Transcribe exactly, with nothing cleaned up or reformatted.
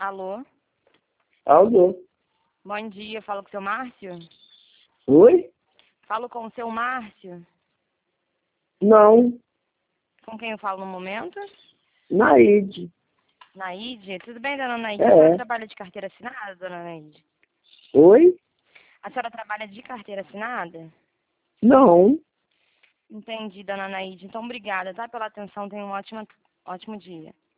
Alô? Alô? Bom dia, falo com o seu Márcio? Oi? Falo com o seu Márcio? Não, Com quem eu falo no momento? Naide. Naide? Tudo bem, dona Naide? A senhora É. trabalha de carteira assinada, dona Naide? Oi? A senhora trabalha de carteira assinada? Não. Entendi, dona Naide. Então, obrigada, tá? Pela atenção. Tenha um ótimo, ótimo dia.